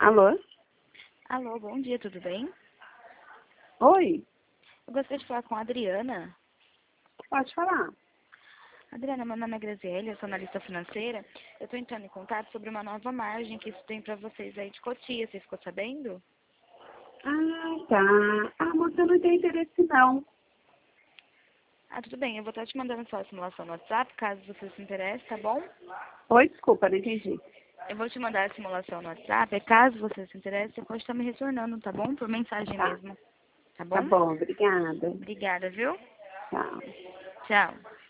Alô? Alô, bom dia, tudo bem? Oi? Eu gostaria de falar com a Adriana. Pode falar. Adriana, meu nome é Graziele, eu sou analista financeira. Eu estou entrando em contato sobre uma nova margem que isso tem para vocês aí de Cotia. Você ficou sabendo? Ah, tá. Ah, moça, eu não tenho interesse, não. Ah, tudo bem. Eu vou estar te mandando só a simulação no WhatsApp, caso você se interesse, tá bom? Oi, desculpa, não entendi. Eu vou te mandar a simulação no WhatsApp. Caso você se interesse, você pode estar me retornando, tá bom? Por mensagem Tá. mesmo. Tá Tá bom? bom, obrigada. Obrigada, viu? Tchau. Tchau.